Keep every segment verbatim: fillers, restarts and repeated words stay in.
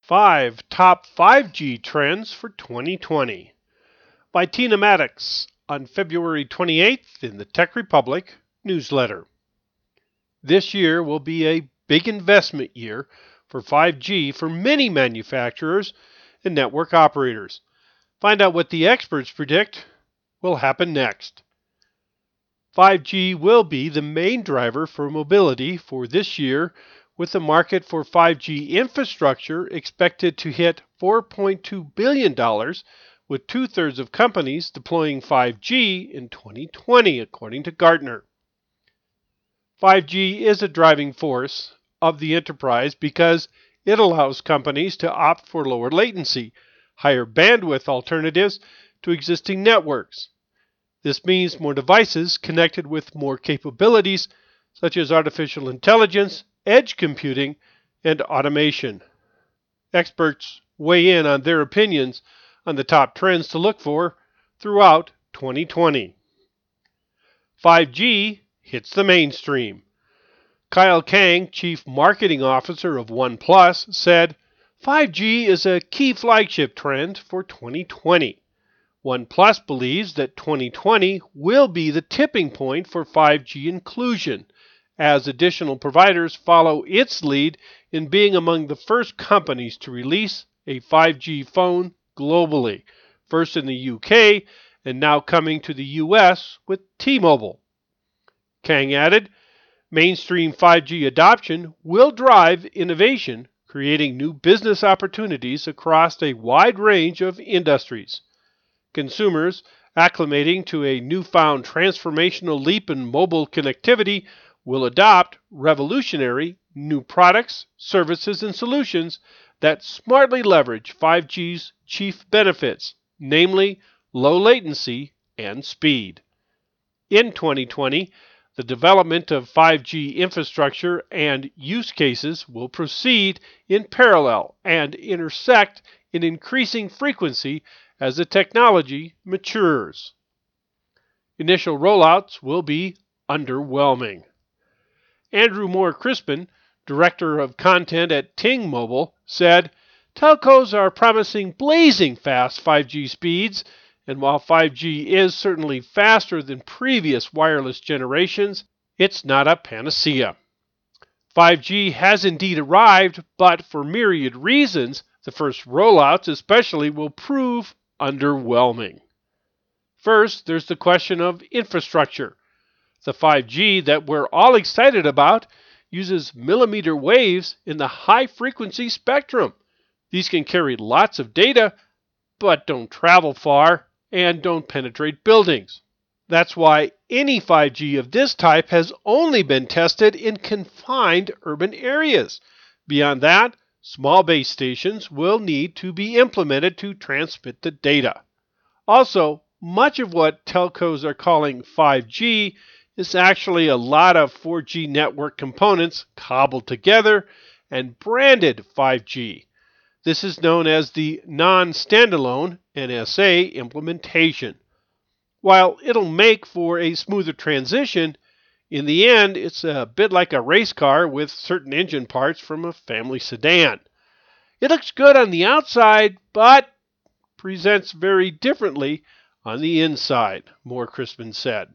Five Top five G Trends for twenty twenty by Tina Maddox on February twenty-eighth in the Tech Republic newsletter. This year will be a big investment year for five G for many manufacturers and network operators. Find out what the experts predict will happen next. five G will be the main driver for mobility for this year, with the market for five G infrastructure expected to hit four point two billion dollars, with two-thirds of companies deploying five G in twenty twenty, according to Gartner. five G is a driving force of the enterprise because it allows companies to opt for lower latency, higher bandwidth alternatives to existing networks. This means more devices connected with more capabilities, such as artificial intelligence, edge computing, and automation. Experts weigh in on their opinions on the top trends to look for throughout twenty twenty. five G hits the mainstream. Kyle Kang, Chief Marketing Officer of OnePlus, said, five G is a key flagship trend for twenty twenty. OnePlus believes that twenty twenty will be the tipping point for five G inclusion, as additional providers follow its lead in being among the first companies to release a five G phone globally, first in the U K and now coming to the U S with T-Mobile. Kang added, mainstream five G adoption will drive innovation, creating new business opportunities across a wide range of industries. Consumers acclimating to a newfound transformational leap in mobile connectivity will adopt revolutionary new products, services, and solutions that smartly leverage five G's chief benefits, namely low latency and speed. In twenty twenty, the development of five G infrastructure and use cases will proceed in parallel and intersect in increasing frequency as the technology matures. Initial rollouts will be underwhelming. Andrew Moore Crispin, Director of Content at Ting Mobile, said, telcos are promising blazing fast five G speeds, and while five G is certainly faster than previous wireless generations, it's not a panacea. five G has indeed arrived, but for myriad reasons, the first rollouts especially will prove underwhelming. First, there's the question of infrastructure. The five G that we're all excited about uses millimeter waves in the high-frequency spectrum. These can carry lots of data, but don't travel far and don't penetrate buildings. That's why any five G of this type has only been tested in confined urban areas. Beyond that, small base stations will need to be implemented to transmit the data. Also, much of what telcos are calling five G is actually a lot of four G network components cobbled together and branded five G. This is known as the non-standalone N S A implementation. While it'll make for a smoother transition, in the end it's a bit like a race car with certain engine parts from a family sedan. It looks good on the outside, but presents very differently on the inside, Moore Crispin said.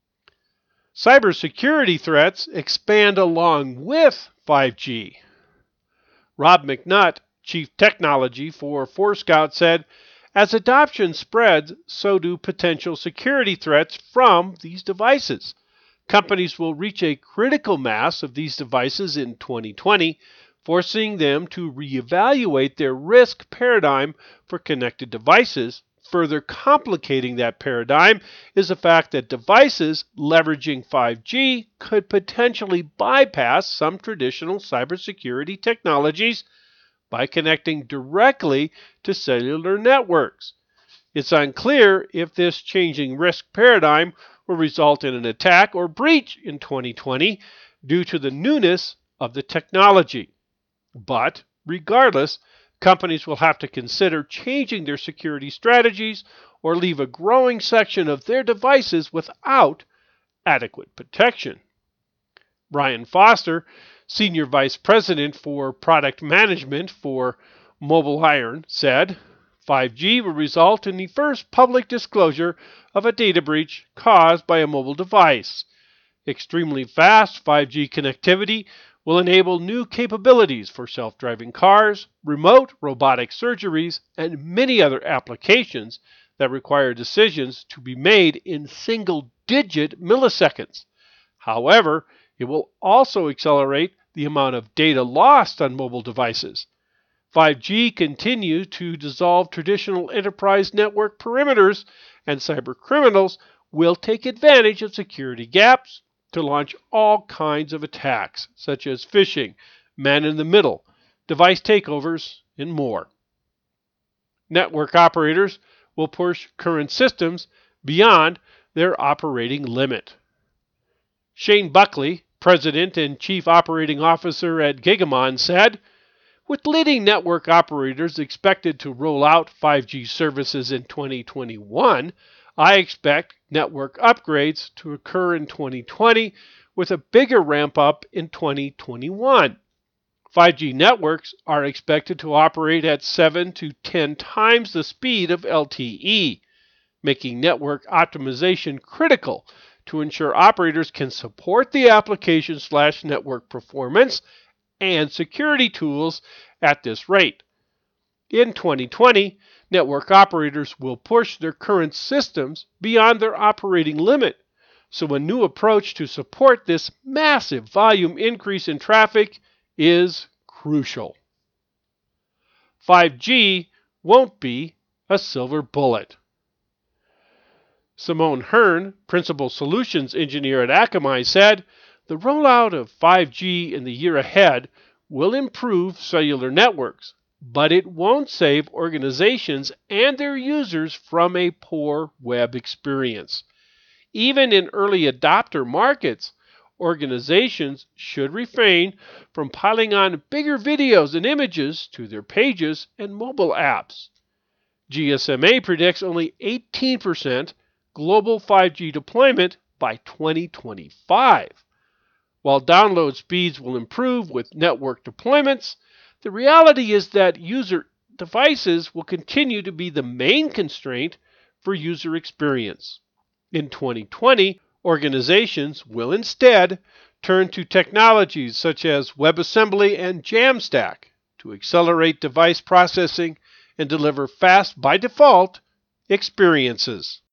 Cybersecurity threats expand along with five G. Rob McNutt, Chief Technology for Forescout, said, as adoption spreads, so do potential security threats from these devices. Companies will reach a critical mass of these devices in twenty twenty, forcing them to reevaluate their risk paradigm for connected devices. Further complicating that paradigm is the fact that devices leveraging five G could potentially bypass some traditional cybersecurity technologies by connecting directly to cellular networks. It's unclear if this changing risk paradigm will result in an attack or breach in twenty twenty due to the newness of the technology. But regardless, companies will have to consider changing their security strategies or leave a growing section of their devices without adequate protection. Brian Foster, Senior Vice President for Product Management for Mobile Iron said five G will result in the first public disclosure of a data breach caused by a mobile device. Extremely fast five G connectivity will enable new capabilities for self-driving cars, remote robotic surgeries, and many other applications that require decisions to be made in single-digit milliseconds. However, it will also accelerate the amount of data lost on mobile devices. five G continues to dissolve traditional enterprise network perimeters, and cybercriminals will take advantage of security gaps to launch all kinds of attacks, such as phishing, man-in-the-middle, device takeovers, and more. Network operators will push current systems beyond their operating limit. Shane Buckley, President and Chief Operating Officer at Gigamon, said, with leading network operators expected to roll out five G services in twenty twenty-one, I expect network upgrades to occur in twenty twenty with a bigger ramp up in twenty twenty-one. five G networks are expected to operate at seven to ten times the speed of L T E, making network optimization critical to ensure operators can support the application slash network performance and security tools at this rate. In twenty twenty, network operators will push their current systems beyond their operating limit, so a new approach to support this massive volume increase in traffic is crucial. five G won't be a silver bullet. Simone Hearn, Principal Solutions Engineer at Akamai, said, the rollout of five G in the year ahead will improve cellular networks, but it won't save organizations and their users from a poor web experience. Even in early adopter markets, organizations should refrain from piling on bigger videos and images to their pages and mobile apps. G S M A predicts only eighteen percent global five G deployment by twenty twenty-five. While download speeds will improve with network deployments, the reality is that user devices will continue to be the main constraint for user experience. In twenty twenty, organizations will instead turn to technologies such as WebAssembly and Jamstack to accelerate device processing and deliver fast by default experiences.